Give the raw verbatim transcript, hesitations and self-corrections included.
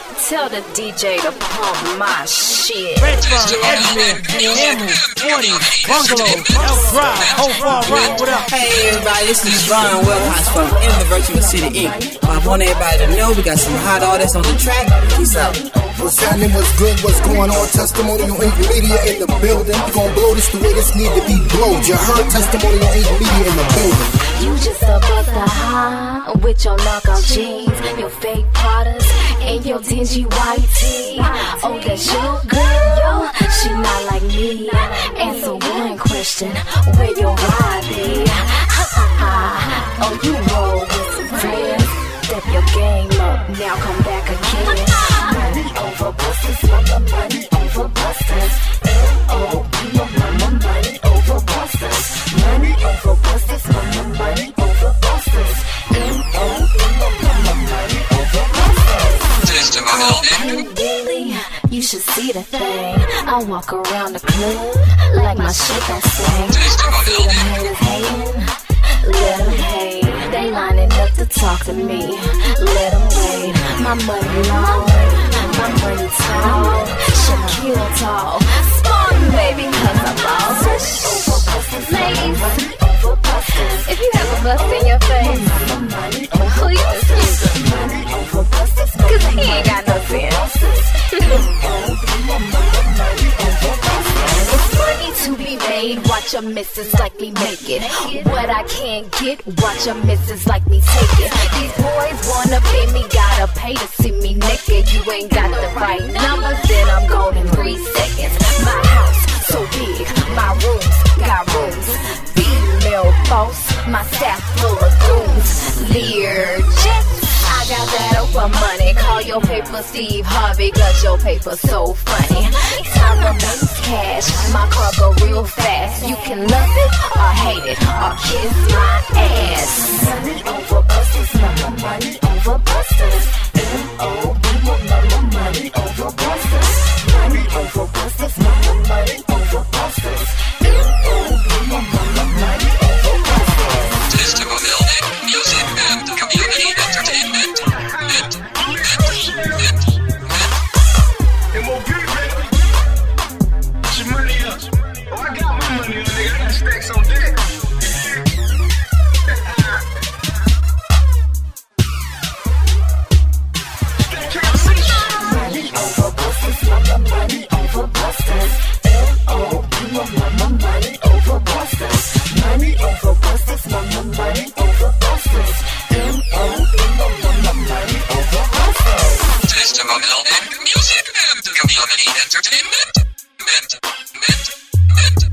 Tell the D J to pump my shit. Redfern, Edmund, Hammer, forty, Bungalow, Elk Drive, Whole Farm Rock, what up? Hey everybody, this is Ron Wilcox from In the Virtual City Incorporated. I want everybody to know we got some hot artists on the track. Peace out. What's happening, what's good, what's going on? Testimonial Inc Media in the building. We gon' blow this the way this need to be blowed. You heard Testimonial Inc Media in the building. You just about to high with your knockout jeans, your fake products, and your dingy white tee. Oh, that's your girl, she not like me. Answer one question, where your ride be? Ha ha ha. Oh, you roll with some friends. Step your game up, now come back again. Money over busters, mama, money over busters. L O P, mama, money over busters. Money over busters, mama, money over busters. M O P, mama, money over busters. Oh, Billy, you should see the thing. I walk around the club like my shit don't sing. I see them haters hating, let them hate. They lining up to talk to me, let them wait. My money long, my money tall, Shaquille tall. Spawn baby, cause I'm boss. Ladies, if you have a bust in your face, please excuse him, cause he ain't got no sense. It's money to be made, watch your missus like me make it. What I can't get, watch your missus like me take it. These boys wanna pay me, gotta pay to see me naked. You ain't got the right numbers, then I'm gone in three seconds. My house, so big, my rooms, got rooms. Female boss, my staff full of goons. Learjet, I got that over money. Call your paper Steve Harvey, cause your paper so funny. Time to make cash, my car go real fast. You can love it or hate it or kiss my ass. Money over busters, mama, money over busters. M O B, mama, money over busters. Money over busters, mama, money over busters. M O B, mama, money over busters. Testimonial Inc Music and Community Entertainment. Mint, mint, mint, mint. M O B, baby. Get your money up. Oh, I got my money up, nigga. I got stacks on deck. Money over busters, mama, money over busters. M O B, mama, money over busters. Money over busters, mama, money over busters. M O B, mama, money over busters. Testimonial Inc Music and Community Entertainment. Mint, mint, mint.